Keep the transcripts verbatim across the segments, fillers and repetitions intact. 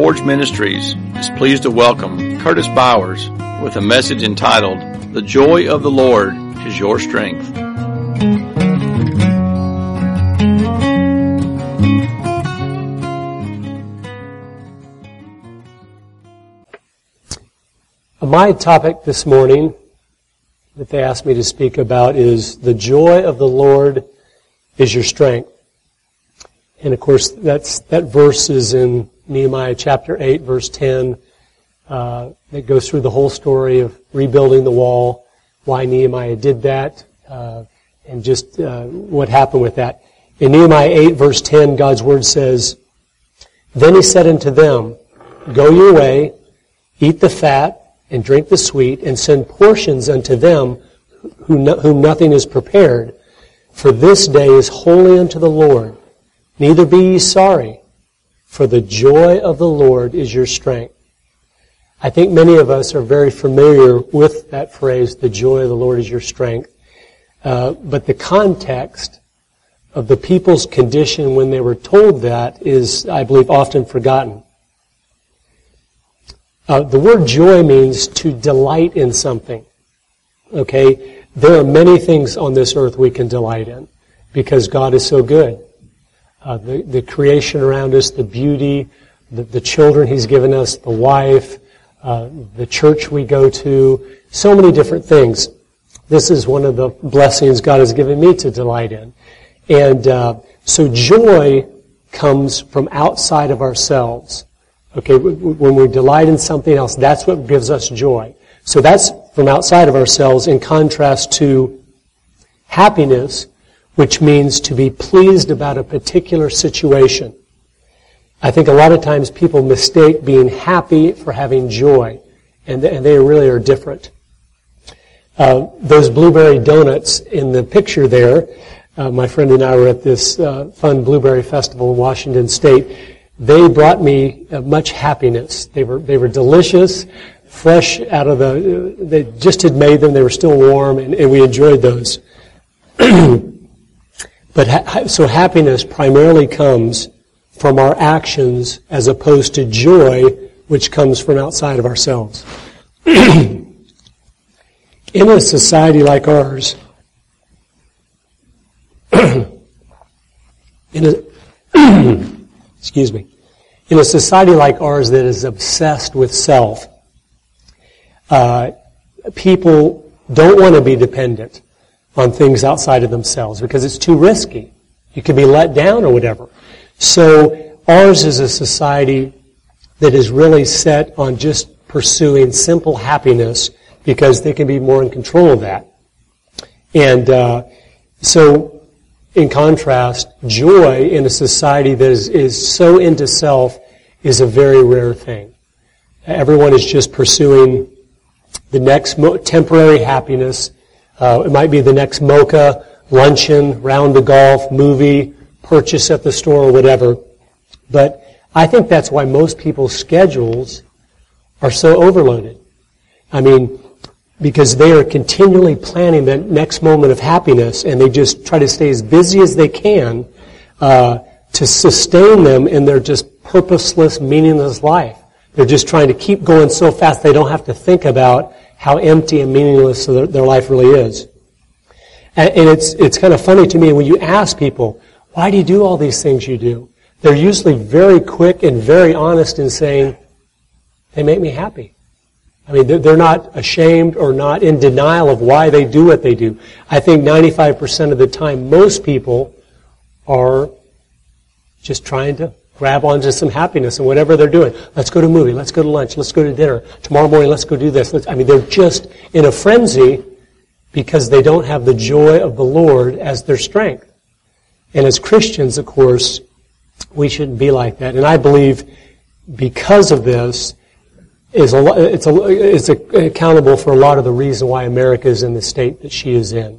Forge Ministries is pleased to welcome Curtis Bowers with a message entitled, "The Joy of the Lord is Your Strength." My topic this morning that they asked me to speak about is the joy of the Lord is your strength. And of course, that's that verse is in Nehemiah chapter eight, verse ten. Uh, that goes through the whole story of rebuilding the wall, why Nehemiah did that, uh, and just uh, what happened with that. In Nehemiah eight, verse ten, God's word says, "Then he said unto them, Go your way, eat the fat, and drink the sweet, and send portions unto them who no, whom nothing is prepared. For this day is holy unto the Lord. Neither be ye sorry, for the joy of the Lord is your strength." I think many of us are very familiar with that phrase, "the joy of the Lord is your strength." Uh, but the context of the people's condition when they were told that is, I believe, often forgotten. Uh, the word joy means to delight in something. Okay? There are many things on this earth we can delight in because God is so good. Uh, the, the creation around us, the beauty, the, the children He's given us, the wife, uh, the church we go to, so many different things. This is one of the blessings God has given me to delight in. And uh, so joy comes from outside of ourselves. Okay, when we delight in something else, that's what gives us joy. So that's from outside of ourselves in contrast to happiness, which means to be pleased about a particular situation. I think a lot of times people mistake being happy for having joy, and they really are different. Uh, those blueberry donuts in the picture there, uh, my friend and I were at this uh, fun blueberry festival in Washington State. They brought me uh, much happiness. They were they were delicious, fresh out of the. They just had made them. They were still warm, and, and we enjoyed those. But ha- so happiness primarily comes from our actions, as opposed to joy, which comes from outside of ourselves. In a society like ours, in a excuse me. In a society like ours that is obsessed with self, uh, people don't want to be dependent on things outside of themselves because it's too risky. You could be let down or whatever. So ours is a society that is really set on just pursuing simple happiness because they can be more in control of that. And uh, so in contrast, joy in a society that is, is so into self is a very rare thing. Everyone is just pursuing the next mo- temporary happiness. Uh, it might be the next mocha, luncheon, round of golf, movie, purchase at the store, or whatever. But I think that's why most people's schedules are so overloaded. I mean, because they are continually planning the next moment of happiness, and they just try to stay as busy as they can uh, to sustain them in their just purposeless, meaningless life. They're just trying to keep going so fast they don't have to think about how empty and meaningless their, their life really is. And, and it's it's kind of funny to me when you ask people, why do you do all these things you do? They're usually very quick and very honest in saying, they make me happy. I mean, they're not ashamed or not in denial of why they do what they do. I think ninety-five percent of the time, most people are just trying to grab onto some happiness in whatever they're doing. Let's go to a movie. Let's go to lunch. Let's go to dinner. Tomorrow morning, let's go do this. Let's, I mean, they're just in a frenzy because they don't have the joy of the Lord as their strength. And as Christians, of course, we shouldn't be like that. And I believe because of this, is a, it's, a, it's a, accountable for a lot of the reason why America is in the state that she is in.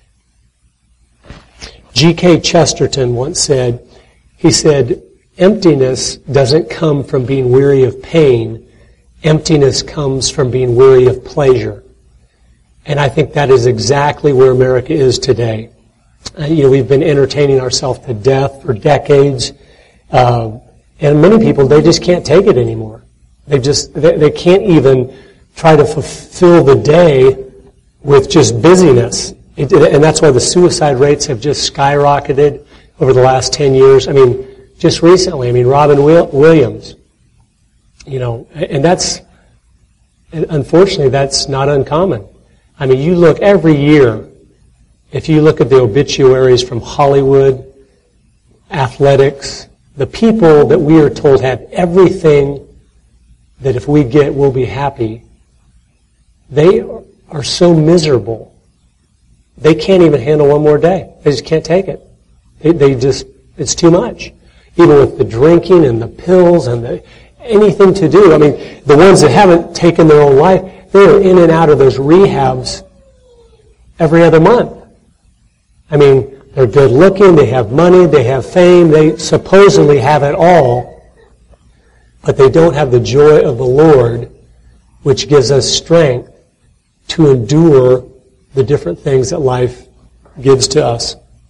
G K Chesterton once said, he said, emptiness doesn't come from being weary of pain. Emptiness comes from being weary of pleasure. And I think that is exactly where America is today. Uh, you know, we've been entertaining ourselves to death for decades. Uh, And many people, they just can't take it anymore. They just, they, they can't even try to fulfill the day with just busyness. It, and that's why the suicide rates have just skyrocketed over the last ten years. I mean, just recently, I mean, Robin Williams, you know, and that's, unfortunately, that's not uncommon. I mean, you look every year, if you look at the obituaries from Hollywood, athletics, the people that we are told have everything that if we get, we'll be happy, they are so miserable. They can't even handle one more day. They just can't take it. They, they just, it's too much. Even with the drinking and the pills and the, anything to do. I mean, the ones that haven't taken their own life, they are in and out of those rehabs every other month. I mean, they're good looking, they have money, they have fame, they supposedly have it all, but they don't have the joy of the Lord, which gives us strength to endure the different things that life gives to us.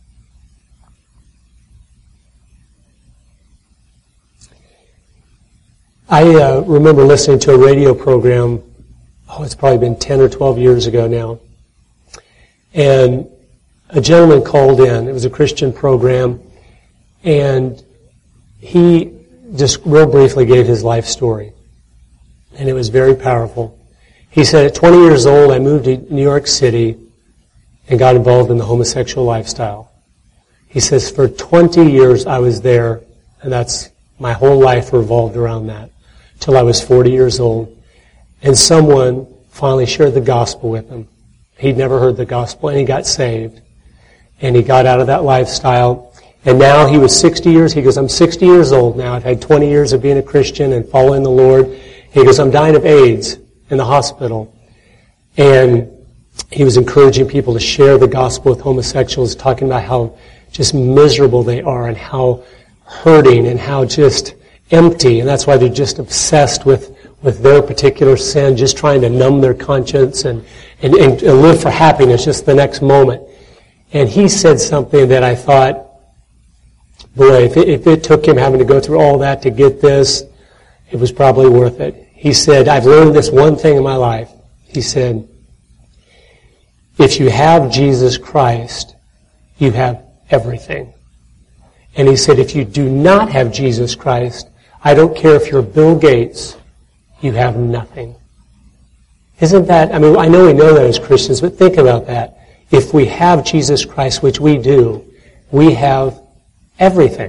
I uh, remember listening to a radio program, oh, it's probably been ten or twelve years ago now, and a gentleman called in. It was a Christian program, and he just real briefly gave his life story, and it was very powerful. He said, at twenty years old, I moved to New York City and got involved in the homosexual lifestyle. He says, for twenty years I was there, and that's my whole life revolved around that, till I was forty years old. And someone finally shared the gospel with him. He'd never heard the gospel, and he got saved. And he got out of that lifestyle. And now he was sixty years. He goes, I'm sixty years old now. I've had twenty years of being a Christian and following the Lord. He goes, I'm dying of AIDS in the hospital. And he was encouraging people to share the gospel with homosexuals, talking about how just miserable they are and how hurting and how just empty. And that's why they're just obsessed with, with their particular sin, just trying to numb their conscience and, and, and live for happiness just the next moment. And he said something that I thought, boy, if it, if it took him having to go through all that to get this, it was probably worth it. He said, I've learned this one thing in my life. He said, if you have Jesus Christ, you have everything. And he said, if you do not have Jesus Christ, I don't care if you're Bill Gates, you have nothing. Isn't that, I mean, I know we know that as Christians, but think about that. If we have Jesus Christ, which we do, we have everything.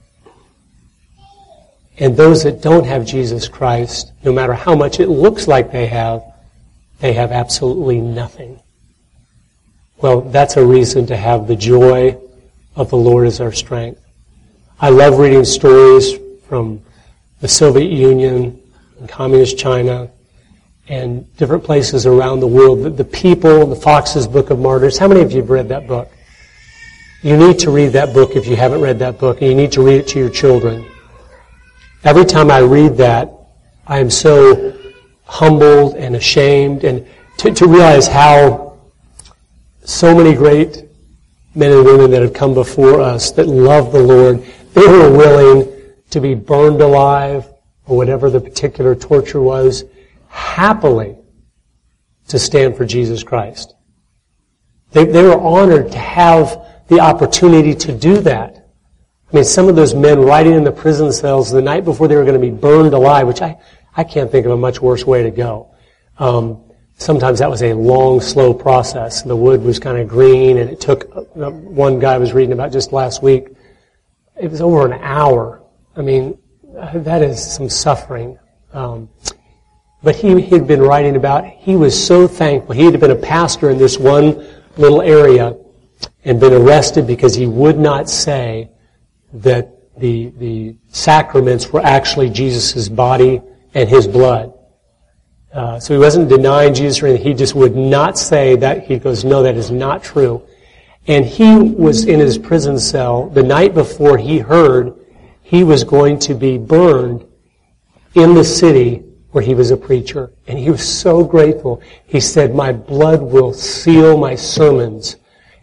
And those that don't have Jesus Christ, no matter how much it looks like they have, they have absolutely nothing. Well, that's a reason to have the joy of the Lord as our strength. I love reading stories from the Soviet Union and Communist China and different places around the world. The, the people, the Fox's Book of Martyrs. How many of you have read that book? You need to read that book if you haven't read that book, and you need to read it to your children. Every time I read that, I am so humbled and ashamed, and to, to realize how so many great men and women that have come before us that love the Lord, they were willing to be burned alive or whatever the particular torture was, happily to stand for Jesus Christ. They, they were honored to have the opportunity to do that. I mean, some of those men riding in the prison cells the night before they were going to be burned alive, which I, I can't think of a much worse way to go. Um, sometimes that was a long, slow process. The wood was kind of green, and it took, uh, one guy I was reading about just last week, it was over an hour. I mean, that is some suffering. Um, but he had been writing about, he was so thankful. He had been a pastor in this one little area and been arrested because he would not say that the the sacraments were actually Jesus' body and his blood. Uh, so he wasn't denying Jesus or anything. He just would not say that. He goes, no, that is not true. And he was in his prison cell the night before he heard he was going to be burned in the city where he was a preacher. And he was so grateful. He said, my blood will seal my sermons.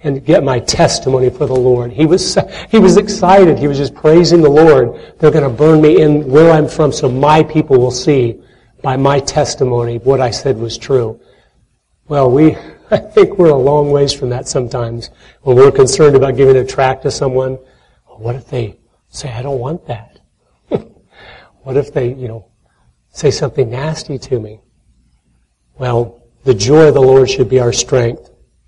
and get my testimony for the Lord. He was he was excited. He was just praising the Lord. They're going to burn me in where I'm from so my people will see by my testimony what I said was true. Well, we I think we're a long ways from that sometimes when we're concerned about giving a tract to someone. What if they say, I don't want that? What if they, you know, say something nasty to me? Well, the joy of the Lord should be our strength.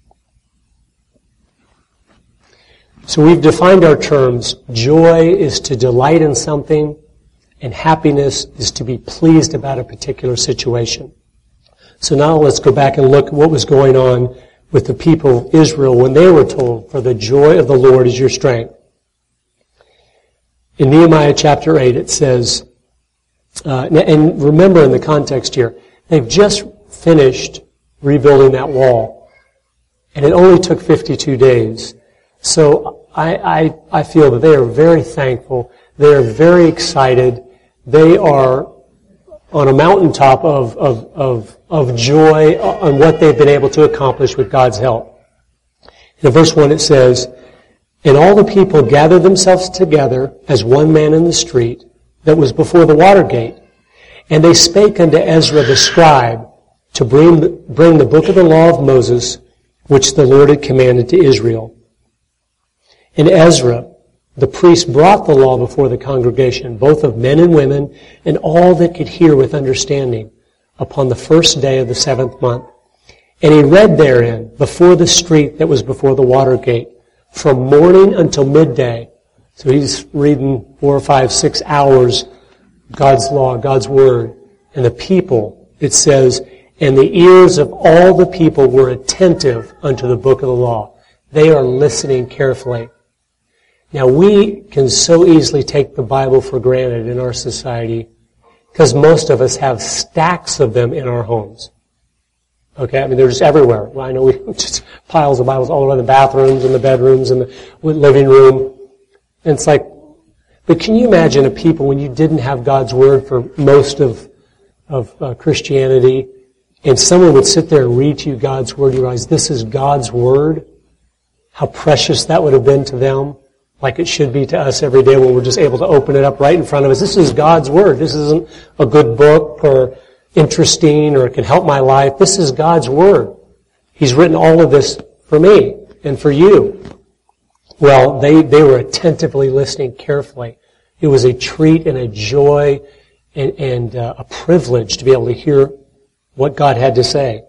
So we've defined our terms. Joy is to delight in something, and happiness is to be pleased about a particular situation. So now let's go back and look at what was going on with the people of Israel when they were told, for the joy of the Lord is your strength. In Nehemiah chapter eight it says, uh, and remember in the context here, they've just finished rebuilding that wall. And it only took fifty-two days. So I, I, I feel that they are very thankful. They are very excited. They are on a mountaintop of, of, of, of joy on what they've been able to accomplish with God's help. In verse one it says, and all the people gathered themselves together as one man in the street that was before the water gate. And they spake unto Ezra the scribe to bring, bring the book of the law of Moses, which the Lord had commanded to Israel. And Ezra, the priest, brought the law before the congregation, both of men and women, and all that could hear with understanding, upon the first day of the seventh month. And he read therein, before the street that was before the water gate, from morning until midday. So he's reading four or five, six hours, God's law, God's word. And the people, it says, and the ears of all the people were attentive unto the book of the law. They are listening carefully. Now we can so easily take the Bible for granted in our society because most of us have stacks of them in our homes. Okay, I mean they're just everywhere. Well, I know we just piles of Bibles all around the bathrooms and the bedrooms and the living room. And it's like, but can you imagine a people when you didn't have God's Word for most of of uh, Christianity, and someone would sit there and read to you God's Word, you realize this is God's Word? How precious that would have been to them, like it should be to us every day when we're just able to open it up right in front of us. This is God's Word. This isn't a good book or interesting or it can help my life. This is God's Word. He's written all of this for me and for you. Well, they, they were attentively listening carefully. It was a treat and a joy and, and uh, a privilege to be able to hear what God had to say.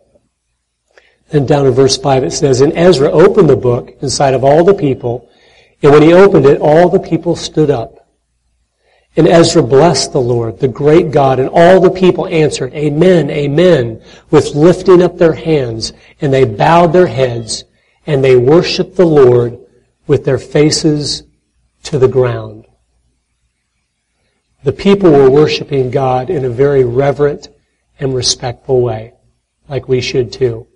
Then down in verse five it says, and Ezra opened the book in sight of all the people, and when he opened it, all the people stood up. And Ezra blessed the Lord, the great God, and all the people answered, Amen, Amen, with lifting up their hands, and they bowed their heads, and they worshiped the Lord with their faces to the ground. The people were worshiping God in a very reverent and respectful way, like we should too.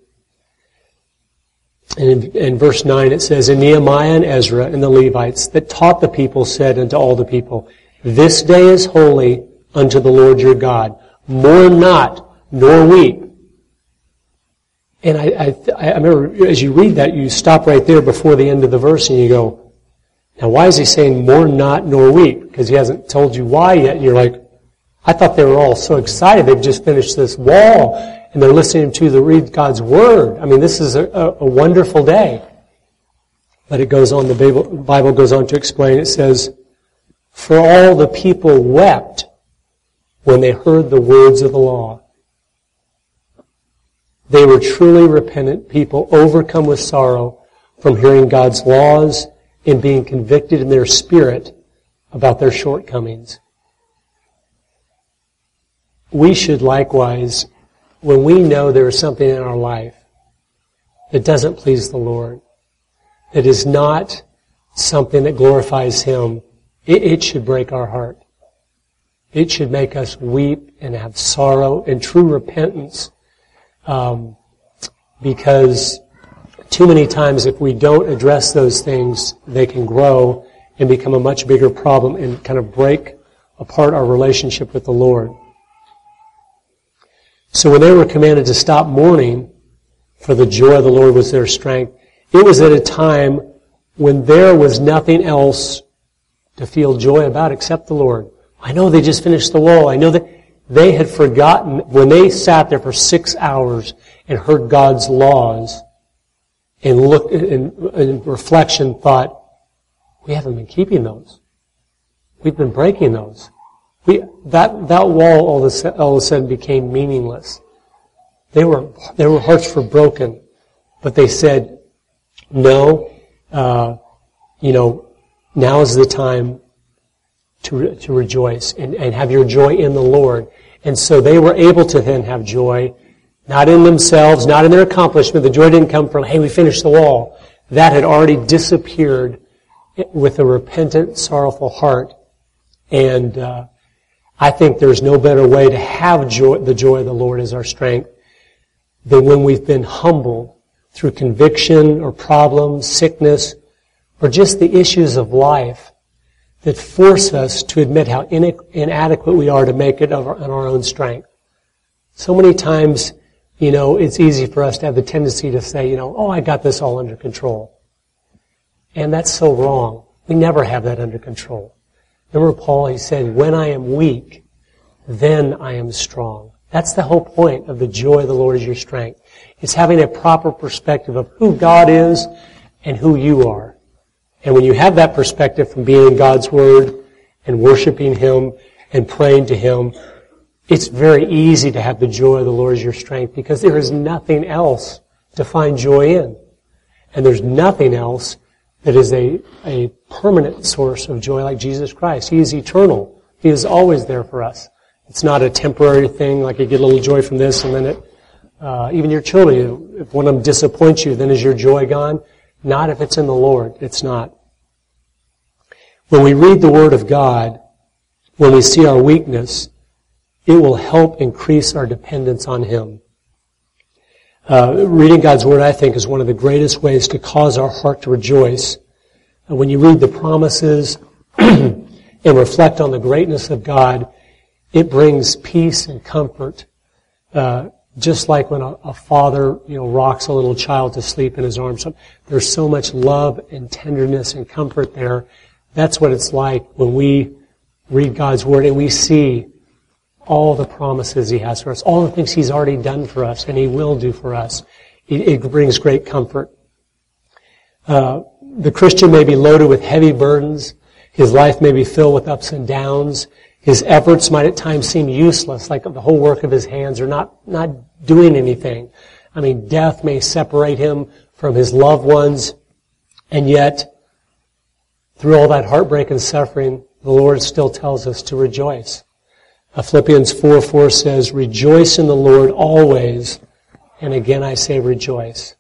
And in, in verse nine it says, and Nehemiah and Ezra and the Levites that taught the people said unto all the people, this day is holy unto the Lord your God. Mourn not, nor weep. And I, I, I remember as you read that, you stop right there before the end of the verse and you go, now why is he saying mourn not, nor weep? Because he hasn't told you why yet. And you're like, I thought they were all so excited. They've just finished this wall and they're listening to the read God's Word. I mean, this is a, a, a wonderful day. But it goes on, the Bible, Bible goes on to explain, it says, for all the people wept when they heard the words of the law. They were truly repentant people, overcome with sorrow from hearing God's laws and being convicted in their spirit about their shortcomings. We should likewise, when we know there is something in our life that doesn't please the Lord, that is not something that glorifies Him, it, it should break our heart. It should make us weep and have sorrow and true repentance. Um, because too many times if we don't address those things, they can grow and become a much bigger problem and kind of break apart our relationship with the Lord. So when they were commanded to stop mourning, for the joy of the Lord was their strength, It was at a time when there was nothing else to feel joy about except the Lord. I know they just finished the wall. I know that they had forgotten, when they sat there for six hours and heard God's laws and looked in, in reflection, thought, we haven't been keeping those. We've been breaking those. We, that, that wall all of, a, all of a sudden became meaningless. They were, their hearts were broken. But they said, no, uh, you know, now is the time to, to rejoice and, and have your joy in the Lord. And so they were able to then have joy, not in themselves, not in their accomplishment. The joy didn't come from, hey, we finished the wall. That had already disappeared with a repentant, sorrowful heart. And uh, I think there's no better way to have joy, the joy of the Lord as our strength, than when we've been humbled through conviction or problems, sickness, or just the issues of life that force us to admit how inadequate we are to make it on our own strength. So many times, you know, it's easy for us to have the tendency to say, you know, oh, I got this all under control. And that's so wrong. We never have that under control. Remember Paul, he said, when I am weak, then I am strong. That's the whole point of the joy of the Lord is your strength. It's having a proper perspective of who God is and who you are. And when you have that perspective from being in God's Word and worshiping Him and praying to Him, it's very easy to have the joy of the Lord as your strength because there is nothing else to find joy in. And there's nothing else that is a, a permanent source of joy like Jesus Christ. He is eternal. He is always there for us. It's not a temporary thing like you get a little joy from this and then it, uh, even your children, if one of them disappoints you, then is your joy gone? Not if it's in the Lord. It's not. When we read the Word of God, when we see our weakness, it will help increase our dependence on Him. Uh, reading God's Word, I think, is one of the greatest ways to cause our heart to rejoice. And when you read the promises and reflect on the greatness of God, it brings peace and comfort. Uh, just like when a, a father, you know, rocks a little child to sleep in his arms. There's so much love and tenderness and comfort there. That's what it's like when we read God's Word and we see all the promises He has for us, all the things He's already done for us and He will do for us. It, it brings great comfort. Uh, the Christian may be loaded with heavy burdens. His life may be filled with ups and downs. His efforts might at times seem useless, like the whole work of his hands are not, not doing anything. I mean, death may separate him from his loved ones, and yet, through all that heartbreak and suffering, the Lord still tells us to rejoice. Uh, Philippians four four says, rejoice in the Lord always, and again I say rejoice.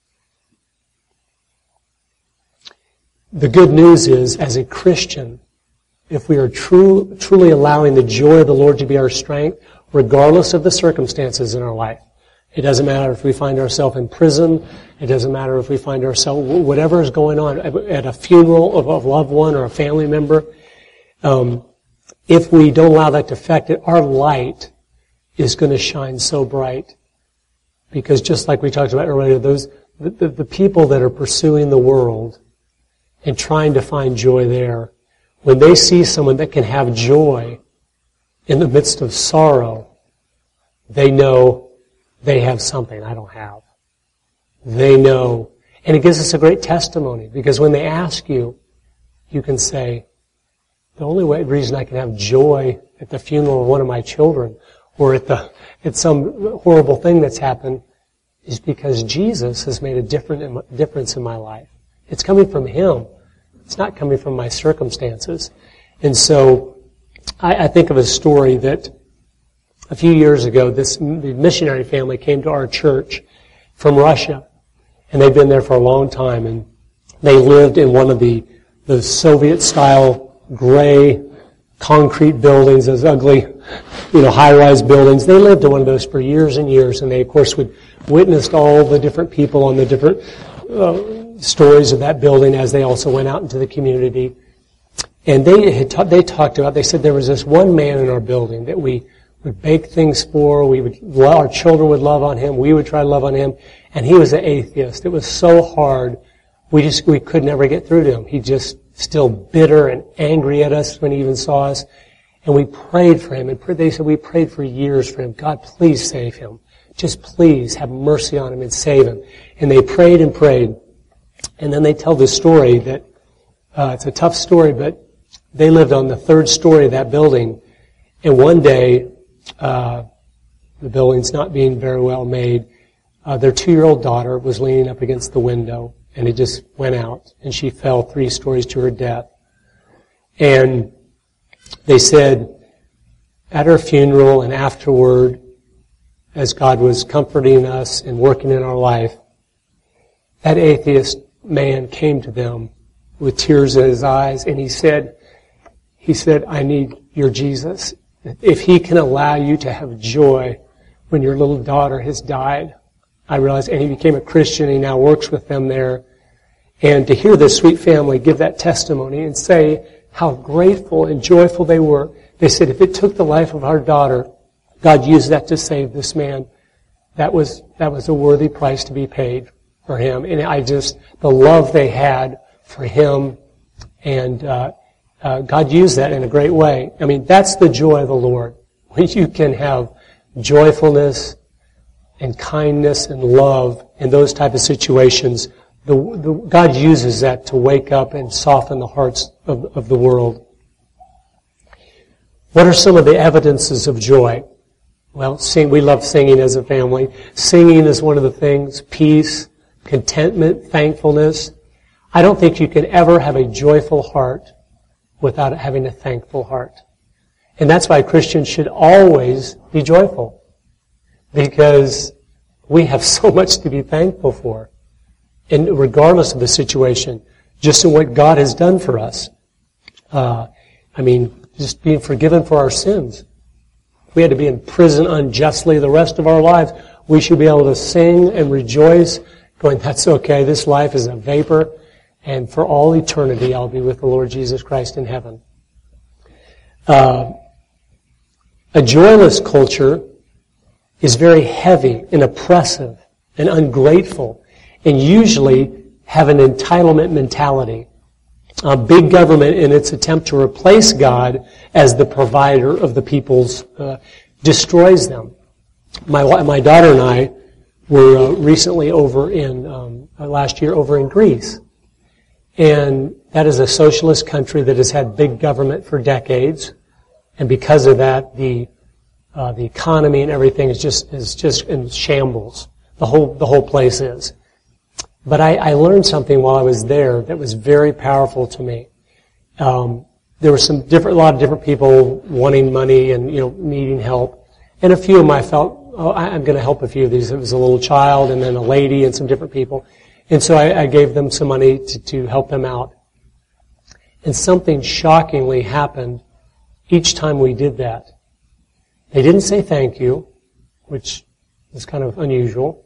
The good news is, as a Christian, if we are true, truly allowing the joy of the Lord to be our strength, regardless of the circumstances in our life. It doesn't matter if we find ourselves in prison. It doesn't matter if we find ourselves, whatever is going on, at a funeral of a loved one or a family member. Um, if we don't allow that to affect it, our light is going to shine so bright. Because just like we talked about earlier, those the, the, the people that are pursuing the world and trying to find joy there, when they see someone that can have joy in the midst of sorrow, they know they have something I don't have. They know. And it gives us a great testimony because when they ask you, you can say, the only way, reason I can have joy at the funeral of one of my children or at the at some horrible thing that's happened is because Jesus has made a different difference in my life. It's coming from Him. It's not coming from my circumstances. And so I, I think of a story that a few years ago, this the missionary family came to our church from Russia. And they'd been there for a long time. And they lived in one of the, the Soviet-style gray concrete buildings, those ugly, you know, high-rise buildings. They lived in one of those for years and years. And they, of course, would witnessed all the different people on the different uh, stories of that building as they also went out into the community. And they had ta- they talked about, they said there was this one man in our building that we would bake things for. We would, our children would love on him. We would try to love on him. And he was an atheist. It was so hard. We just, we could never get through to him. He just still bitter and angry at us when he even saw us. And we prayed for him. And they said we prayed for years for him. God, please save him. Just please have mercy on him and save him. And they prayed and prayed. And then they tell this story that, uh, it's a tough story, but they lived on the third story of that building. And one day, uh, the building's not being very well made. Uh, their two-year-old daughter was leaning up against the window, and it just went out, and she fell three stories to her death. And they said at her funeral and afterward, as God was comforting us and working in our life, that atheist man came to them with tears in his eyes, and he said, he said, I need your Jesus. If he can allow you to have joy when your little daughter has died. I realized, and he became a Christian, he now works with them there. And to hear this sweet family give that testimony and say how grateful and joyful they were. They said, if it took the life of our daughter, God used that to save this man. That was, that was a worthy price to be paid for him. And I just, the love they had for him, and uh, uh, God used that in a great way. I mean, that's the joy of the Lord. When you can have joyfulness and kindness and love in those type of situations, the, the, God uses that to wake up and soften the hearts of, of the world. What are some of the evidences of joy? Well, sing, we love singing as a family. Singing is one of the things. Peace, contentment, thankfulness. I don't think you can ever have a joyful heart without having a thankful heart. And that's why Christians should always be joyful. Because we have so much to be thankful for. And regardless of the situation, just in what God has done for us. Uh, I mean, just being forgiven for our sins. If we had to be in prison unjustly the rest of our lives, we should be able to sing and rejoice, going, that's okay, this life is a vapor, and for all eternity I'll be with the Lord Jesus Christ in heaven. Uh, a joyless culture is very heavy and oppressive and ungrateful, and usually have an entitlement mentality. Uh, big government, in its attempt to replace God as the provider of the peoples, uh, destroys them. My my daughter and I were uh, recently over in um, last year over in Greece, and that is a socialist country that has had big government for decades, and because of that, the uh, the economy and everything is just is just in shambles. The whole the whole place is. But I, I learned something while I was there that was very powerful to me. Um, there were some different, a lot of different people wanting money and, you know, needing help. And a few of them I felt, oh, I'm going to help a few of these. It was a little child and then a lady and some different people. And so I, I gave them some money to, to help them out. And something shockingly happened each time we did that. They didn't say thank you, which is kind of unusual.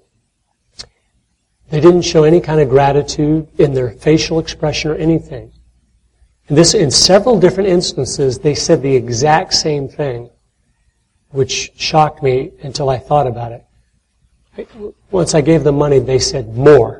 They didn't show any kind of gratitude in their facial expression or anything. And this, in several different instances, they said the exact same thing, which shocked me until I thought about it. Once I gave them money, they said more.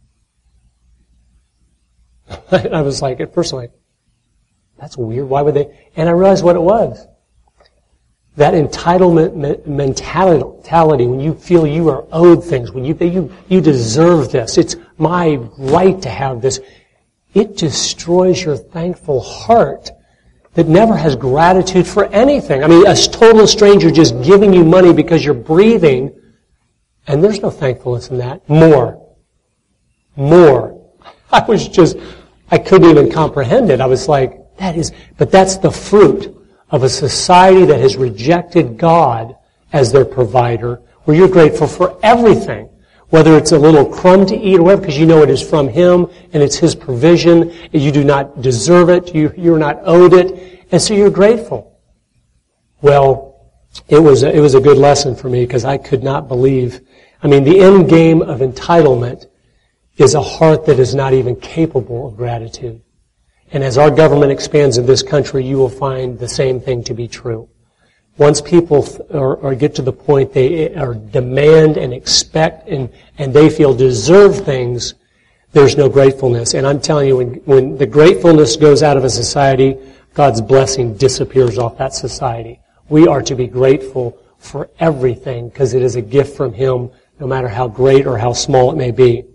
I was like, at first I'm like, that's weird. Why would they? And I realized what it was. That entitlement mentality, when you feel you are owed things, when you you you deserve this, it's my right to have this, it destroys your thankful heart that never has gratitude for anything. I mean, a total stranger just giving you money because you're breathing, and there's no thankfulness in that. More. More. I was just, I couldn't even comprehend it. I was like, that is, but that's the fruit of a society that has rejected God as their provider, where you're grateful for everything, whether it's a little crumb to eat or whatever, because you know it is from Him and it's His provision. You do not deserve it. You, you're not owed it. And so you're grateful. Well, it was a, it was a good lesson for me because I could not believe. I mean, the end game of entitlement is a heart that is not even capable of gratitude. And as our government expands in this country, you will find the same thing to be true. Once people or, or get to the point they are demand and expect and, and they feel deserve things, there's no gratefulness. And I'm telling you, when, when the gratefulness goes out of a society, God's blessing disappears off that society. We are to be grateful for everything because it is a gift from Him, no matter how great or how small it may be.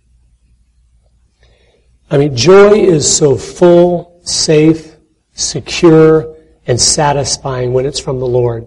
I mean, joy is so full, safe, secure, and satisfying when it's from the Lord.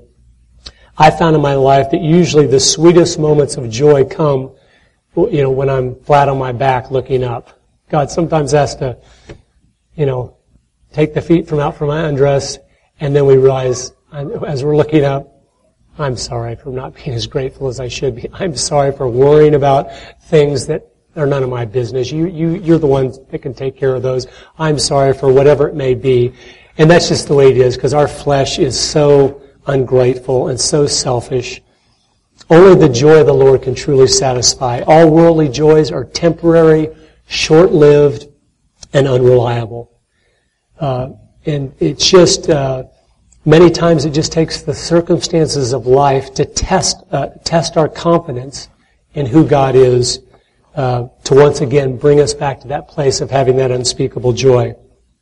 I found in my life that usually the sweetest moments of joy come, you know, when I'm flat on my back looking up. God sometimes has to, you know, take the feet from out from my undress, and then we realize, as we're looking up, I'm sorry for not being as grateful as I should be. I'm sorry for worrying about things that are none of my business. You, you, you're the one that can take care of those. I'm sorry for whatever it may be. And that's just the way it is, because our flesh is so ungrateful and so selfish. Only the joy of the Lord can truly satisfy. All worldly joys are temporary, short-lived, and unreliable. Uh, and it's just, uh, many times it just takes the circumstances of life to test, uh, test our confidence in who God is, uh, to once again bring us back to that place of having that unspeakable joy.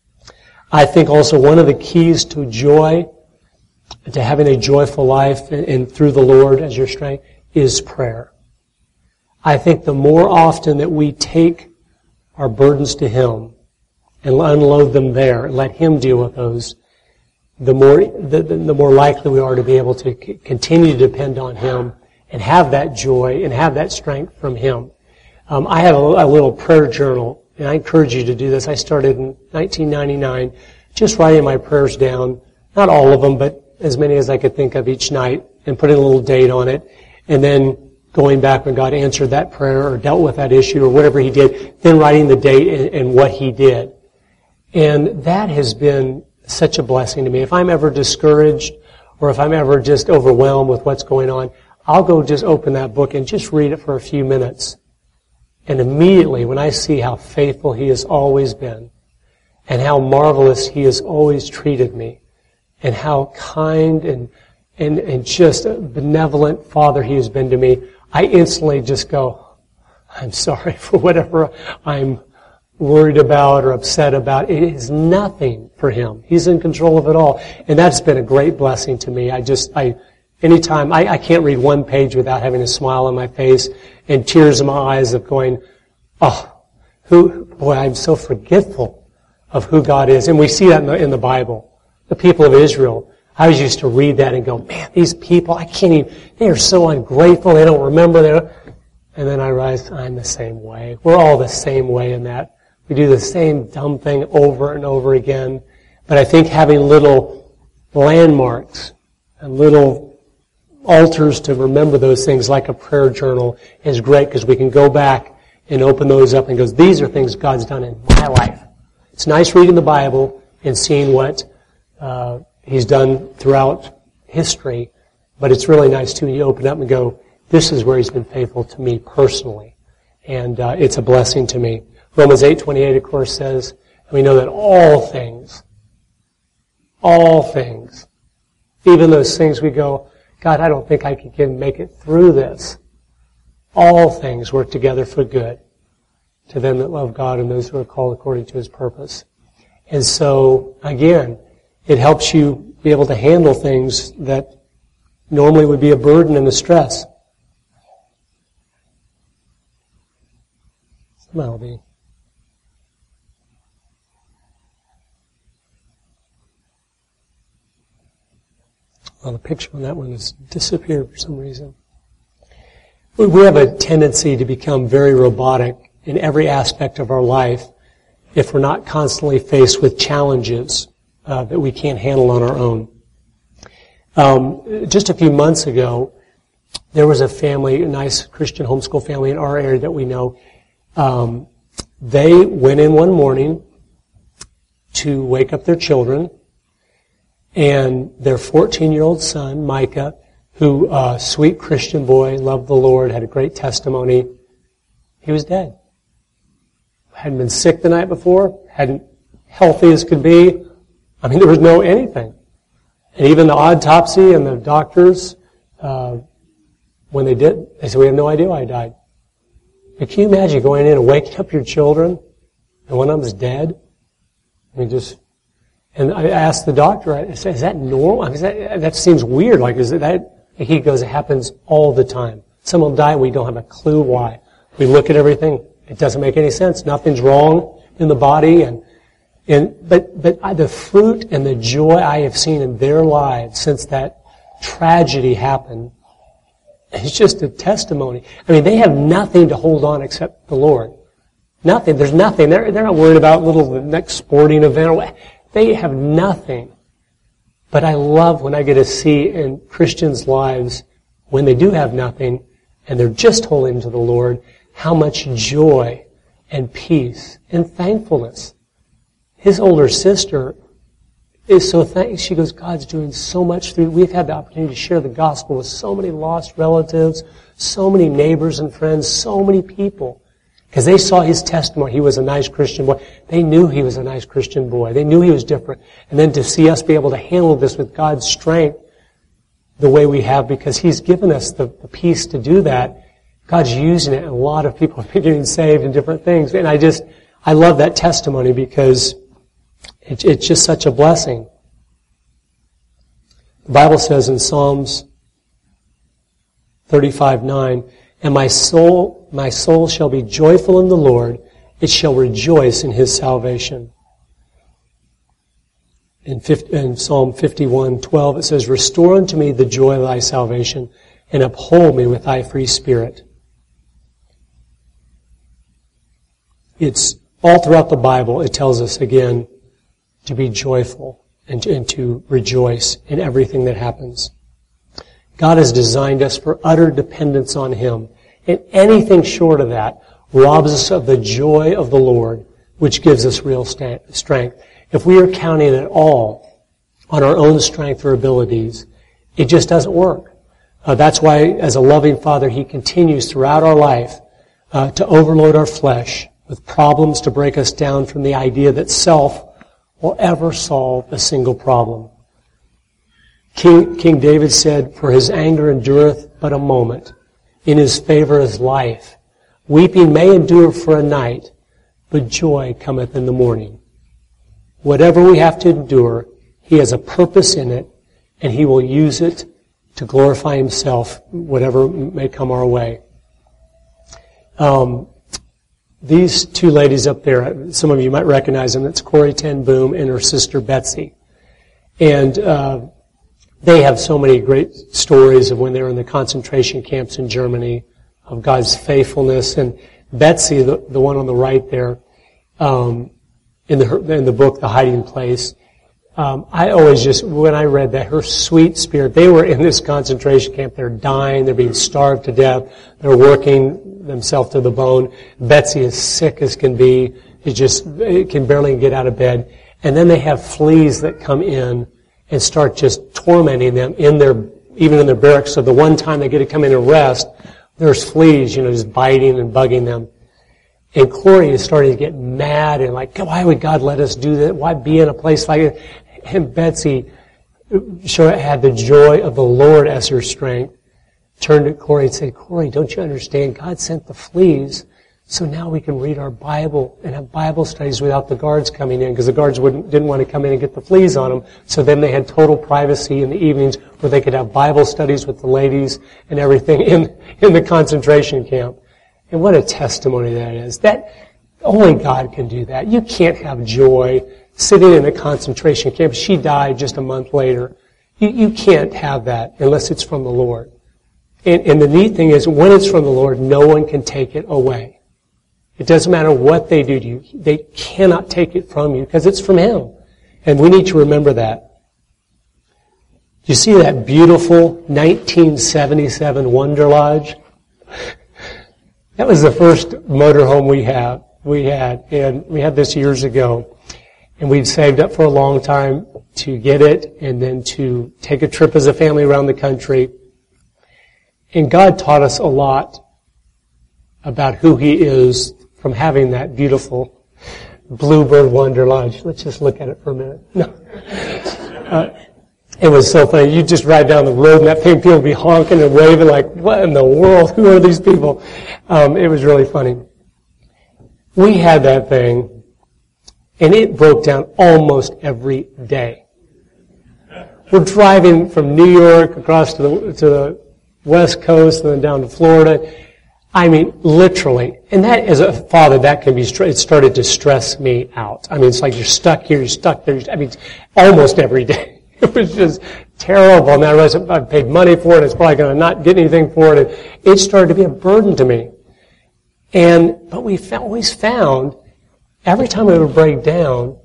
I think also one of the keys to joy, to having a joyful life and, and through the Lord as your strength, is prayer. I think the more often that we take our burdens to Him and unload them there and let Him deal with those, the more the, the more likely we are to be able to c- continue to depend on Him and have that joy and have that strength from Him. Um, I have a, a little prayer journal. And I encourage you to do this. I started in nineteen ninety-nine, just writing my prayers down. Not all of them, but as many as I could think of each night, and putting a little date on it. And then going back when God answered that prayer or dealt with that issue or whatever He did, then writing the date and, and what He did. And that has been such a blessing to me. If I'm ever discouraged or if I'm ever just overwhelmed with what's going on, I'll go just open that book and just read it for a few minutes. And immediately, when I see how faithful He has always been, and how marvelous He has always treated me, and how kind and and and just a benevolent Father He has been to me, I instantly just go, I'm sorry for whatever I'm worried about or upset about. It is nothing for Him. He's in control of it all. And that's been a great blessing to me. I just, I, anytime, I, I can't read one page without having a smile on my face and tears in my eyes of going, oh, who, boy, I'm so forgetful of who God is. And we see that in the, in the Bible. The people of Israel, I was used to read that and go, man, these people, I can't even, they are so ungrateful, they don't remember their, and then I realized I'm the same way. We're all the same way in that. We do the same dumb thing over and over again. But I think having little landmarks and little altars to remember those things like a prayer journal is great because we can go back and open those up and go, these are things God's done in my life. It's nice reading the Bible and seeing what uh, He's done throughout history, but it's really nice too when you open up and go, this is where He's been faithful to me personally. And uh, it's a blessing to me. Romans eight twenty-eight, of course, says, and we know that all things, all things, even those things we go, God, I don't think I can make it through this. All things work together for good to them that love God and those who are called according to His purpose. And so, again, it helps you be able to handle things that normally would be a burden and a stress. That'll be. Well, the picture on that one has disappeared for some reason. We have a tendency to become very robotic in every aspect of our life if we're not constantly faced with challenges uh, that we can't handle on our own. Um, just a few months ago, there was a family, a nice Christian homeschool family in our area that we know. Um, they went in one morning to wake up their children, and their fourteen-year-old son, Micah, who, uh, sweet Christian boy, loved the Lord, had a great testimony, he was dead. Hadn't been sick the night before, hadn't healthy as could be. I mean, there was no anything. And even the autopsy and the doctors, uh, when they did, they said, we have no idea why he died. But can you imagine going in and waking up your children and one of them is dead? I mean, just, and I asked the doctor, I said, is that normal? I mean, is that, that seems weird. Like, is it that? He goes, it happens all the time. Someone will die, we don't have a clue why. We look at everything, it doesn't make any sense. Nothing's wrong in the body, and and but but the fruit and the joy I have seen in their lives since that tragedy happened, it's just a testimony. I mean, they have nothing to hold on except the Lord. Nothing. There's nothing. They're they're not worried about little the next sporting event. They have nothing. But I love when I get to see in Christians' lives when they do have nothing and they're just holding to the Lord, how much joy and peace and thankfulness. His older sister is so thankful. She goes, God's doing so much through. We've had the opportunity to share the gospel with so many lost relatives, so many neighbors and friends, so many people. Because they saw his testimony. He was a nice Christian boy. They knew he was a nice Christian boy. They knew he was different. And then to see us be able to handle this with God's strength the way we have, because he's given us the, the peace to do that. God's using it, and a lot of people are getting saved and different things. And I just, I love that testimony because it, it's just such a blessing. The Bible says in Psalms thirty-five nine, and my soul, my soul shall be joyful in the Lord, it shall rejoice in his salvation. In, in Psalm fifty-one twelve it says, restore unto me the joy of thy salvation, and uphold me with thy free spirit. It's all throughout the Bible, it tells us again to be joyful and to, and to rejoice in everything that happens. God has designed us for utter dependence on him. And anything short of that robs us of the joy of the Lord, which gives us real strength. If we are counting at all on our own strength or abilities, it just doesn't work. Uh, that's why, as a loving Father, he continues throughout our life uh, to overload our flesh with problems to break us down from the idea that self will ever solve a single problem. King, King David said, for his anger endureth but a moment. In his favor is life. Weeping may endure for a night, but joy cometh in the morning. Whatever we have to endure, he has a purpose in it, and he will use it to glorify himself, whatever may come our way. Um, these two ladies up there, some of you might recognize them. It's Corrie ten Boom and her sister Betsy. And uh, they have so many great stories of when they were in the concentration camps in Germany, of God's faithfulness. And Betsy, the, the one on the right there, um, in the in the book, The Hiding Place, um, I always just, when I read that, her sweet spirit, they were in this concentration camp, they're dying, they're being starved to death, they're working themselves to the bone. Betsy is sick as can be, it just, it can barely get out of bed. And then they have fleas that come in and start just tormenting them in their, even in their barracks. So the one time they get to come in and rest, there's fleas, you know, just biting and bugging them. And Corrie is starting to get mad and like, why would God let us do that? Why be in a place like it? And Betsy had the joy of the Lord as her strength. Turned to Corrie and said, Corrie, don't you understand? God sent the fleas, so now we can read our Bible and have Bible studies without the guards coming in, because the guards wouldn't, didn't want to come in and get the fleas on them. So then they had total privacy in the evenings where they could have Bible studies with the ladies and everything in, in the concentration camp. And what a testimony that is. That only God can do that. You can't have joy sitting in a concentration camp. She died just a month later. You, you can't have that unless it's from the Lord. And, and the neat thing is, when it's from the Lord, no one can take it away. It doesn't matter what they do to you. They cannot take it from you because it's from him. And we need to remember that. Do you see that beautiful nineteen seventy-seven Wonder Lodge? That was the first motorhome we had. We had, and we had this years ago. And we'd saved up for a long time to get it and then to take a trip as a family around the country. And God taught us a lot about who he is from having that beautiful Bluebird Wonder Lodge. Let's just look at it for a minute. No. Uh, It was so funny. You just ride down the road and that thing, people would be honking and waving like, what in the world? Who are these people? Um, it was really funny. We had that thing, and it broke down almost every day. We're driving from New York across to the, to the West Coast and then down to Florida. I mean, literally. And that, as a father, that can be, it started to stress me out. I mean, it's like you're stuck here, you're stuck there. I mean, almost every day. It was just terrible. And I realized I paid money for it. It's probably going to not get anything for it. And it started to be a burden to me. And, but we always found, every time it would break down,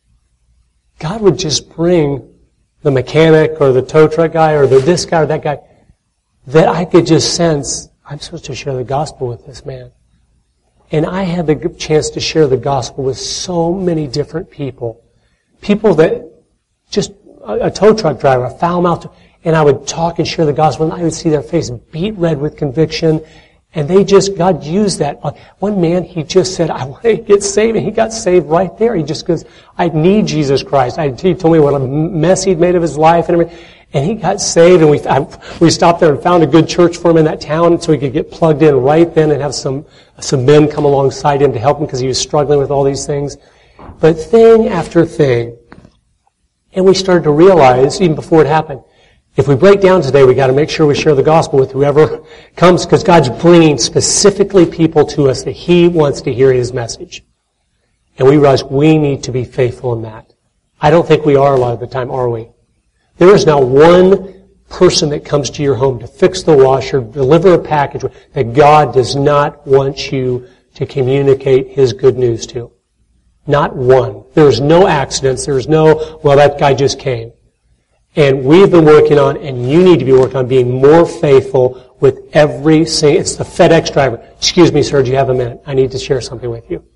God would just bring the mechanic or the tow truck guy or the this guy or that guy that I could just sense, I'm supposed to share the gospel with this man. And I had the chance to share the gospel with so many different people. People that just, a, a tow truck driver, a foul-mouthed, and I would talk and share the gospel, and I would see their face beat red with conviction. And they just, God used that. One man, he just said, I want to get saved. And he got saved right there. He just goes, I need Jesus Christ. I, he told me what a mess he'd made of his life and everything. And he got saved, and we I, we stopped there and found a good church for him in that town so he could get plugged in right then and have some some men come alongside him to help him because he was struggling with all these things. But thing after thing. And we started to realize, even before it happened, if we break down today, we got to make sure we share the gospel with whoever comes, because God's bringing specifically people to us that He wants to hear His message. And we realize we need to be faithful in that. I don't think we are a lot of the time, are we? There is not one person that comes to your home to fix the washer, deliver a package, that God does not want you to communicate His good news to. Not one. There is no accidents. There is no, well, that guy just came. And we've been working on, and you need to be working on being more faithful with every single, it's the FedEx driver. Excuse me, sir, do you have a minute? I need to share something with you.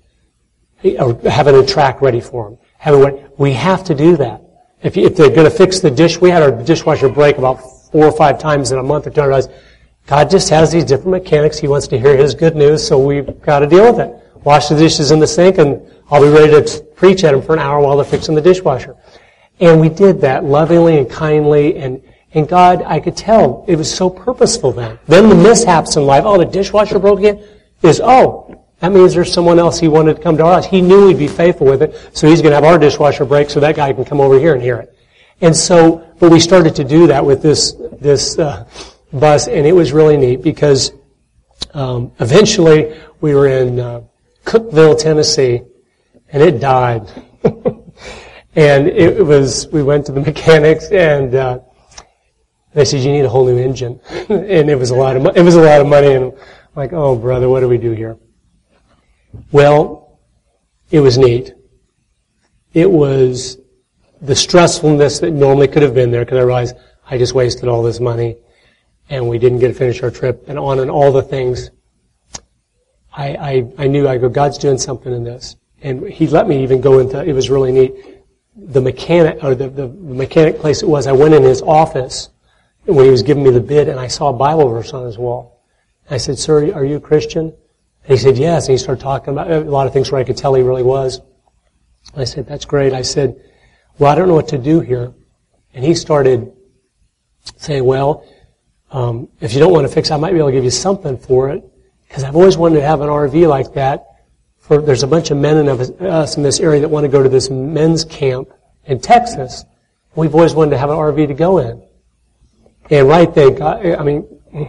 Or having a track ready for them. Having, we have to do that. If, you, if they're going to fix the dish, we had our dishwasher break about four or five times in a month or two. I realized God just has these different mechanics. He wants to hear His good news, so we've got to deal with it. Wash the dishes in the sink, and I'll be ready to preach at them for an hour while they're fixing the dishwasher. And we did that lovingly and kindly, and, and God, I could tell, it was so purposeful then. Then the mishaps in life, oh, the dishwasher broke again, is, oh, that means there's someone else He wanted to come to our house. He knew we'd be faithful with it, so He's going to have our dishwasher break so that guy can come over here and hear it. And so, but we started to do that with this, this, uh, bus, and it was really neat because, um, eventually we were in, uh, Cookeville, Tennessee, and it died. And it was, we went to the mechanics, and uh, they said, you need a whole new engine. And it was a lot of, it was a lot of money, and I'm like, oh brother, what do we do here? Well, it was neat. It was the stressfulness that normally could have been there, because I realized I just wasted all this money, and we didn't get to finish our trip, and on and all the things. I, I, I knew, I go, God's doing something in this. And He let me even go into, it was really neat. The mechanic, or the, the mechanic place it was, I went in his office when he was giving me the bid, and I saw a Bible verse on his wall. I said, sir, are you a Christian? And he said, yes. And he started talking about a lot of things where I could tell he really was. I said, that's great. I said, well, I don't know what to do here. And he started saying, well, um, if you don't want to fix it, I might be able to give you something for it. Because I've always wanted to have an R V like that. For, there's a bunch of men in us in this area that want to go to this men's camp in Texas. We've always wanted to have an R V to go in. And right there, God, I mean,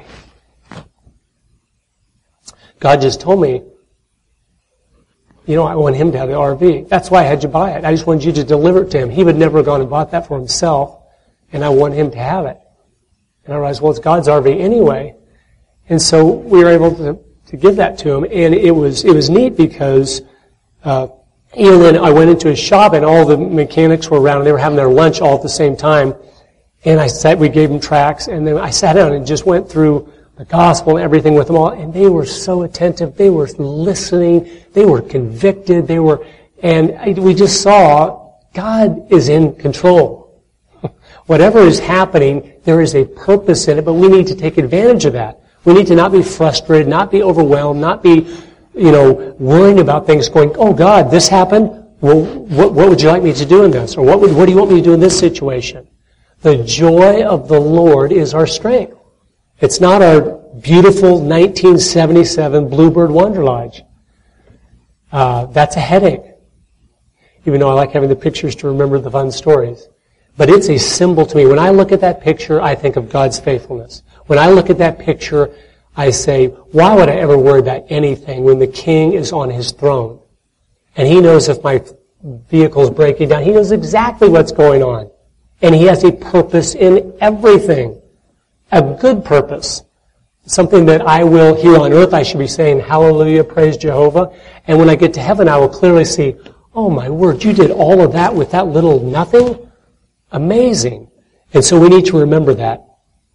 God just told me, you know, I want him to have the R V. That's why I had you buy it. I just wanted you to deliver it to him. He would never have gone and bought that for himself, and I want him to have it. And I realized, well, it's God's R V anyway. And so we were able to to give that to him, and it was it was neat because uh, even then I went into his shop and all the mechanics were around and they were having their lunch all at the same time, and I sat, we gave them tracts, and then I sat down and just went through the gospel and everything with them all, and they were so attentive, they were listening, they were convicted, they were, and I, we just saw God is in control. Whatever is happening, there is a purpose in it, but we need to take advantage of that. We need to not be frustrated, not be overwhelmed, not be, you know, worrying about things going, oh God, this happened? Well, what, what would you like me to do in this? Or what would, what do you want me to do in this situation? The joy of the Lord is our strength. It's not our beautiful nineteen seventy-seven Bluebird Wonder Lodge. Uh, that's a headache. Even though I like having the pictures to remember the fun stories. But it's a symbol to me. When I look at that picture, I think of God's faithfulness. When I look at that picture, I say, why would I ever worry about anything when the King is on his throne? And he knows if my vehicle is breaking down. He knows exactly what's going on. And he has a purpose in everything. A good purpose. Something that I will, here on earth, I should be saying, hallelujah, praise Jehovah. And when I get to heaven, I will clearly see, oh my word, you did all of that with that little nothing? Amazing. And so we need to remember that.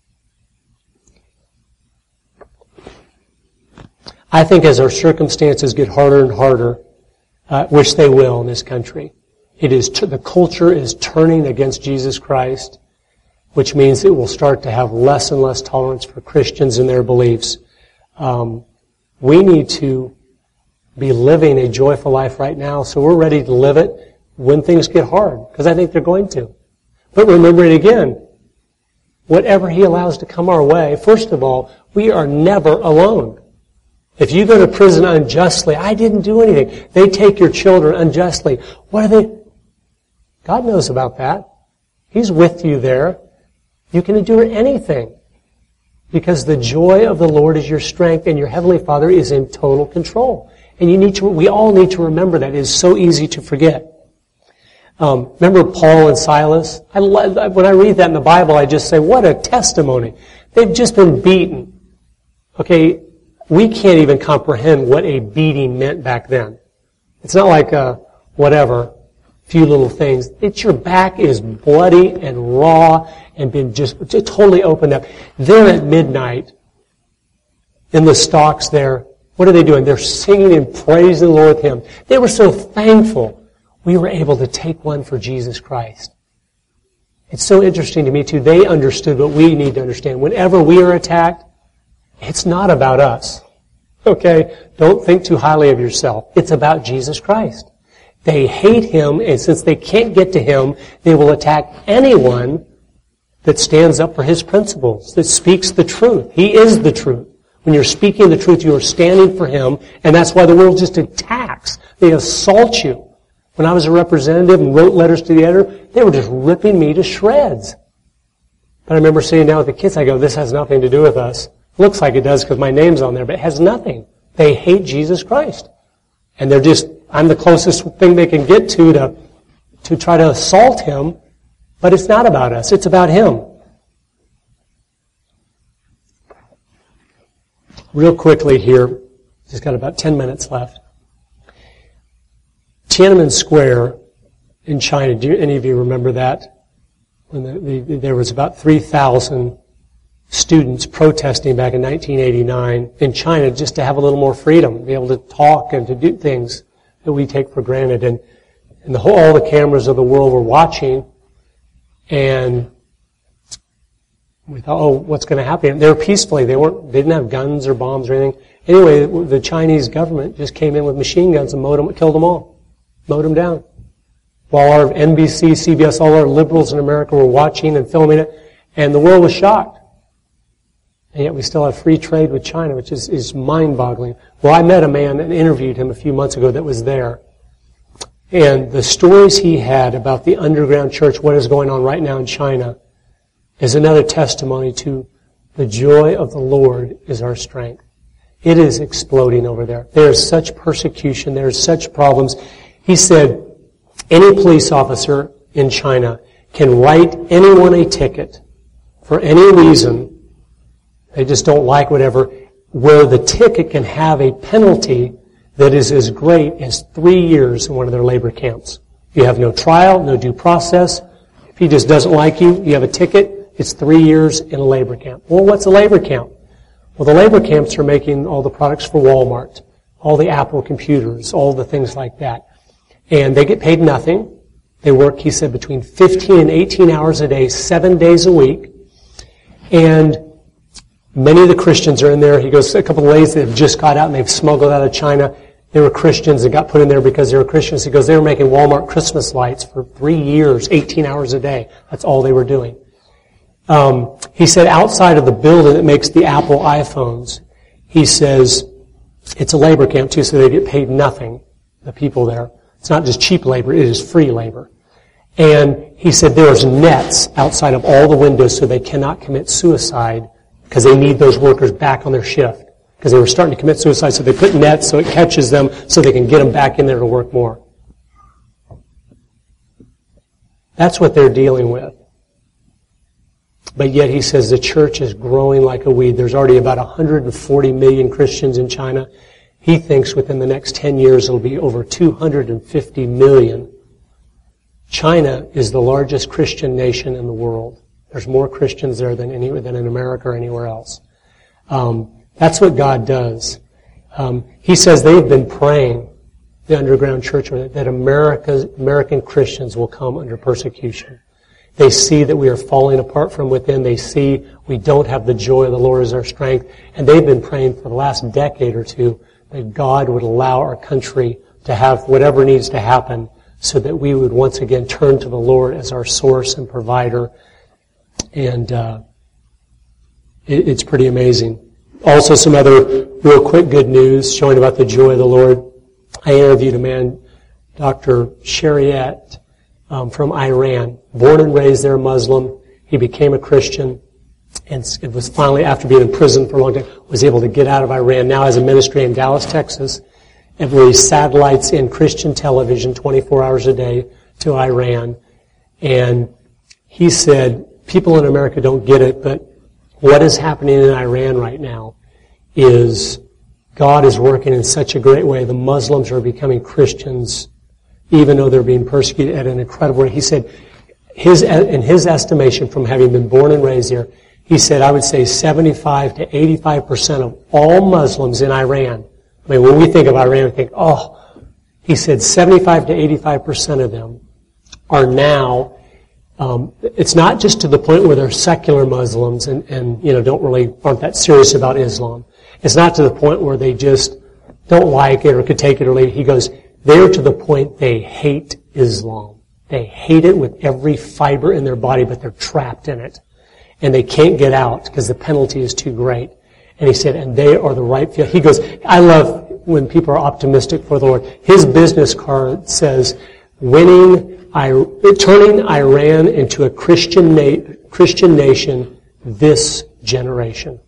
I think as our circumstances get harder and harder, uh, which they will in this country, it is t- the culture is turning against Jesus Christ, which means it will start to have less and less tolerance for Christians and their beliefs. Um, we need to be living a joyful life right now, so we're ready to live it when things get hard, because I think they're going to. But remember it again, whatever He allows to come our way, first of all, we are never alone. If you go to prison unjustly, I didn't do anything. They take your children unjustly. What are they? God knows about that. He's with you there. You can endure anything because the joy of the Lord is your strength and your Heavenly Father is in total control. And you need to, we all need to remember that. It is so easy to forget. Um, remember Paul and Silas? I, when I read that in the Bible, I just say, what a testimony. They've just been beaten. Okay, we can't even comprehend what a beating meant back then. It's not like uh, whatever, few little things. It's your back is bloody and raw and been just, just totally opened up. They're at midnight in the stocks there. What are they doing? They're singing and praising the Lord with Him. They were so thankful we were able to take one for Jesus Christ. It's so interesting to me too. They understood what we need to understand. Whenever we are attacked, it's not about us. Okay? Don't think too highly of yourself. It's about Jesus Christ. They hate Him, and since they can't get to Him, they will attack anyone that stands up for His principles, that speaks the truth. He is the truth. When you're speaking the truth, you are standing for Him, and that's why the world just attacks. They assault you. When I was a representative and wrote letters to the editor, they were just ripping me to shreds. But I remember sitting down with the kids, I go, this has nothing to do with us. Looks like it does because my name's on there, but it has nothing. They hate Jesus Christ. And they're just, I'm the closest thing they can get to to, to try to assault Him, but it's not about us. It's about Him. Real quickly here, just got about ten minutes left. Tiananmen Square in China, do any of you remember that? When the, the, there was about three thousand students protesting back in nineteen eighty-nine in China just to have a little more freedom, be able to talk and to do things that we take for granted. And, and the whole, all the cameras of the world were watching, and we thought, oh, what's going to happen? They were peacefully. They weren't. They didn't have guns or bombs or anything. Anyway, the Chinese government just came in with machine guns and mowed them, killed them all, mowed them down. While our N B C, C B S, all our liberals in America were watching and filming it, and the world was shocked. And yet we still have free trade with China, which is, is mind-boggling. Well, I met a man and interviewed him a few months ago that was there. And the stories he had about the underground church, what is going on right now in China, is another testimony to the joy of the Lord is our strength. It is exploding over there. There is such persecution. There is such problems. He said, any police officer in China can write anyone a ticket for any reason. They just don't like whatever, where the ticket can have a penalty that is as great as three years in one of their labor camps. You have no trial, no due process. If he just doesn't like you, you have a ticket, it's three years in a labor camp. Well, what's a labor camp? Well, the labor camps are making all the products for Walmart, all the Apple computers, all the things like that. And they get paid nothing. They work, he said, between fifteen and eighteen hours a day, seven days a week. And many of the Christians are in there. He goes, a couple of ladies that have just got out and they've smuggled out of China. They were Christians and got put in there because they were Christians. He goes, they were making Walmart Christmas lights for three years, eighteen hours a day. That's all they were doing. Um, he said outside of the building that makes the Apple iPhones, he says it's a labor camp too, so they get paid nothing, the people there. It's not just cheap labor, it is free labor. And he said there's nets outside of all the windows so they cannot commit suicide because they need those workers back on their shift. Because they were starting to commit suicide, so they put nets so it catches them so they can get them back in there to work more. That's what they're dealing with. But yet he says the church is growing like a weed. There's already about one hundred forty million Christians in China. He thinks within the next ten years it'll be over two hundred fifty million. China is the largest Christian nation in the world. There's more Christians there than anywhere than in America or anywhere else. Um, that's what God does. Um, he says they've been praying, the underground church, that America's, American Christians will come under persecution. They see that we are falling apart from within. They see we don't have the joy of the Lord as our strength. And they've been praying for the last decade or two that God would allow our country to have whatever needs to happen so that we would once again turn to the Lord as our source and provider. And uh, it, it's pretty amazing. Also some other real quick good news showing about the joy of the Lord. I interviewed a man, Doctor Shariat, um, from Iran, born and raised there, Muslim. He became a Christian, and it was finally, after being in prison for a long time, was able to get out of Iran. Now has a ministry in Dallas, Texas, and where he satellites in Christian television twenty-four hours a day to Iran. And he said, people in America don't get it, but what is happening in Iran right now is God is working in such a great way. The Muslims are becoming Christians, even though they're being persecuted at an incredible rate. He said, his, in his estimation, from having been born and raised here, he said, I would say seventy-five to eighty-five percent of all Muslims in Iran. I mean, when we think of Iran, we think, oh, he said seventy-five to eighty-five percent of them are now, um, it's not just to the point where they're secular Muslims and, and, you know, don't really, aren't that serious about Islam. It's not to the point where they just don't like it or could take it or leave it. He goes, they're to the point they hate Islam. They hate it with every fiber in their body, but they're trapped in it. And they can't get out because the penalty is too great. And he said, and they are the right field. He goes, I love when people are optimistic for the Lord. His business card says, winning, turning Iran into a Christian, na- Christian nation this generation.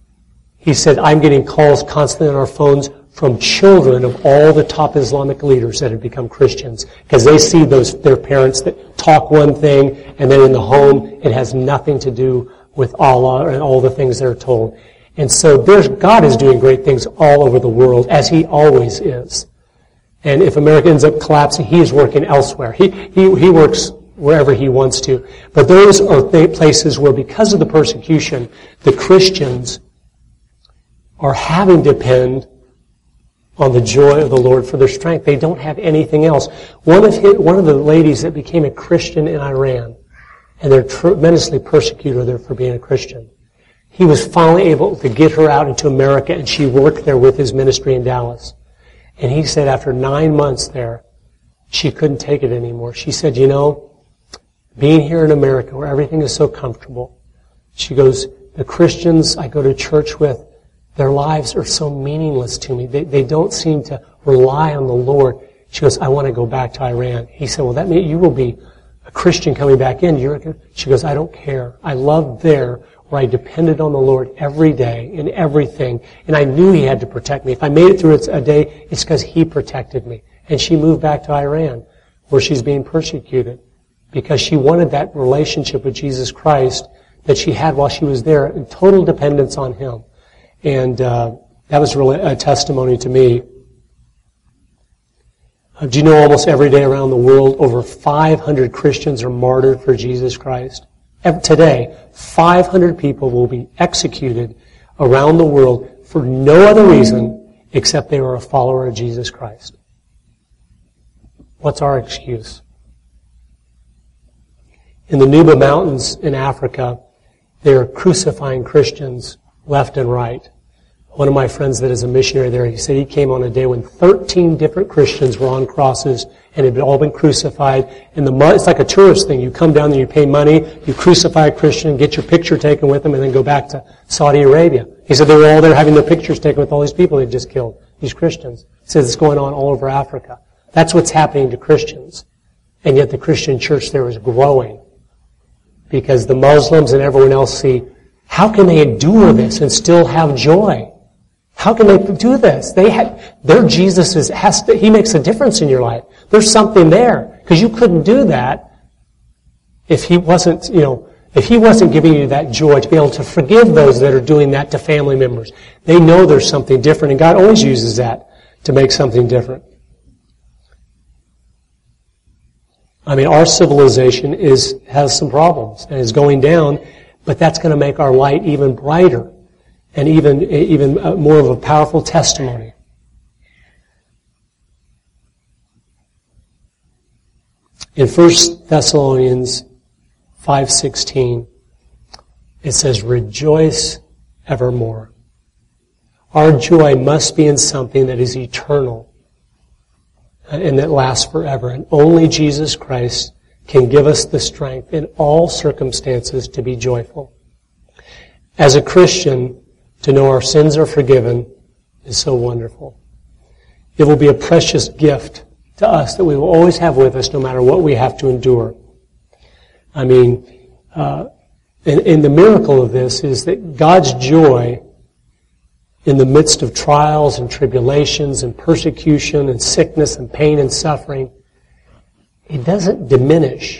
He said, I'm getting calls constantly on our phones from children of all the top Islamic leaders that have become Christians, because they see those their parents that talk one thing, and then in the home it has nothing to do with Allah and all the things they're told. And so there's, God is doing great things all over the world, as He always is. And if America ends up collapsing, He is working elsewhere. He He He works wherever He wants to. But those are th- places where, because of the persecution, the Christians are having to depend on the joy of the Lord for their strength. They don't have anything else. One of his, one of the ladies that became a Christian in Iran, and they're tremendously persecuted there for being a Christian, he was finally able to get her out into America, and she worked there with his ministry in Dallas. And he said after nine months there, she couldn't take it anymore. She said, you know, being here in America where everything is so comfortable, she goes, the Christians I go to church with, their lives are so meaningless to me. They, they don't seem to rely on the Lord. She goes, I want to go back to Iran. He said, well, that means you will be a Christian coming back in. You're a, she goes, I don't care. I love there where I depended on the Lord every day in everything. And I knew He had to protect me. If I made it through a day, it's because He protected me. And she moved back to Iran, where she's being persecuted, because she wanted that relationship with Jesus Christ that she had while she was there, in total dependence on Him. And uh, that was really a testimony to me. Uh, do you know almost every day around the world, over five hundred Christians are martyred for Jesus Christ? Every, today, five hundred people will be executed around the world for no other reason except they were a follower of Jesus Christ. What's our excuse? In the Nuba Mountains in Africa, they are crucifying Christians left and right. One of my friends that is a missionary there, he said he came on a day when thirteen different Christians were on crosses and had all been crucified. And the it's like a tourist thing. You come down there, you pay money, you crucify a Christian, get your picture taken with them, and then go back to Saudi Arabia. He said they were all there having their pictures taken with all these people they'd just killed, these Christians. He says it's going on all over Africa. That's what's happening to Christians. And yet the Christian church there is growing. Because the Muslims and everyone else see, how can they endure this and still have joy? How can they do this? They have, their Jesus is, has to, he makes a difference in your life. There's something there. Because you couldn't do that if he wasn't, you know, if he wasn't giving you that joy to be able to forgive those that are doing that to family members. They know there's something different, and God always uses that to make something different. I mean, our civilization is, has some problems and is going down, but that's going to make our light even brighter. And even even more of a powerful testimony. In First Thessalonians five sixteen, it says, "Rejoice evermore." Our joy must be in something that is eternal and that lasts forever. And only Jesus Christ can give us the strength in all circumstances to be joyful. As a Christian, to know our sins are forgiven is so wonderful. It will be a precious gift to us that we will always have with us no matter what we have to endure. I mean, uh, and, and the miracle of this is that God's joy in the midst of trials and tribulations and persecution and sickness and pain and suffering, it doesn't diminish.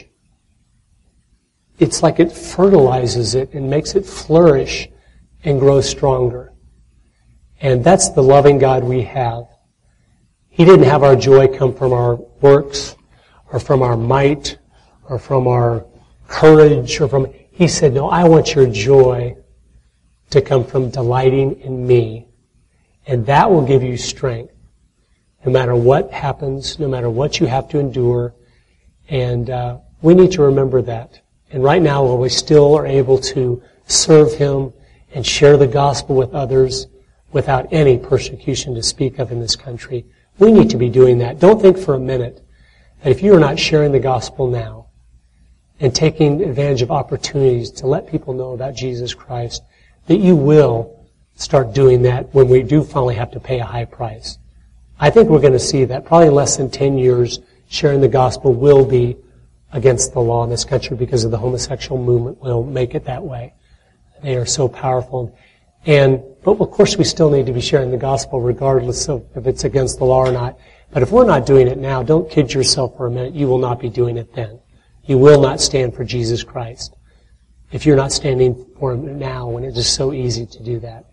It's like it fertilizes it and makes it flourish and grow stronger. And that's the loving God we have. He didn't have our joy come from our works or from our might or from our courage or from... He said, no, I want your joy to come from delighting in me. And that will give you strength no matter what happens, no matter what you have to endure. And uh, we need to remember that. And right now, while we still are able to serve Him and share the gospel with others without any persecution to speak of in this country, we need to be doing that. Don't think for a minute that if you are not sharing the gospel now and taking advantage of opportunities to let people know about Jesus Christ, that you will start doing that when we do finally have to pay a high price. I think we're going to see that. Probably in less than ten years, sharing the gospel will be against the law in this country because of the homosexual movement will make it that way. They are so powerful. And, but of course we still need to be sharing the gospel regardless of if it's against the law or not. But if we're not doing it now, don't kid yourself for a minute. You will not be doing it then. You will not stand for Jesus Christ if you're not standing for Him now when it is so easy to do that.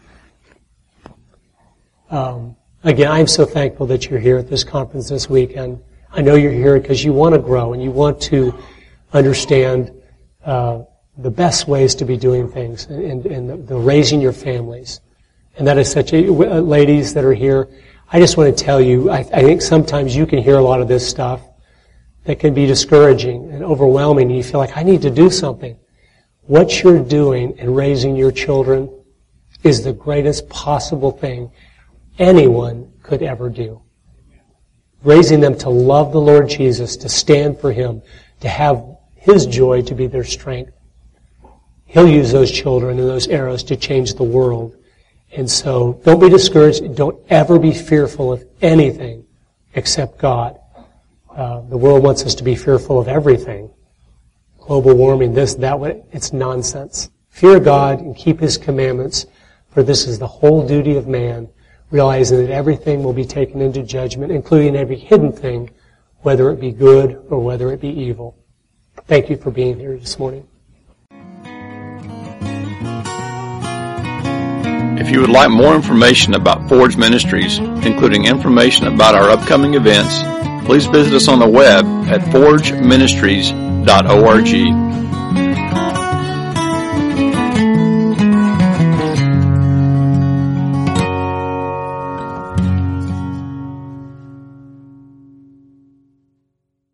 Um, again, I'm so thankful that you're here at this conference this weekend. I know you're here because you want to grow and you want to understand uh, the best ways to be doing things and, and the, the raising your families. And that is such a, uh, ladies that are here, I just want to tell you, I, I think sometimes you can hear a lot of this stuff that can be discouraging and overwhelming and you feel like, I need to do something. What you're doing in raising your children is the greatest possible thing anyone could ever do. Raising them to love the Lord Jesus, to stand for Him, to have His joy to be their strength. He'll use those children and those arrows to change the world. And so don't be discouraged. Don't ever be fearful of anything except God. Uh, the world wants us to be fearful of everything. Global warming, this, that, what, it's nonsense. Fear God and keep His commandments, for this is the whole duty of man, realizing that everything will be taken into judgment, including every hidden thing, whether it be good or whether it be evil. Thank you for being here this morning. If you would like more information about Forge Ministries, including information about our upcoming events, please visit us on the web at forge ministries dot org.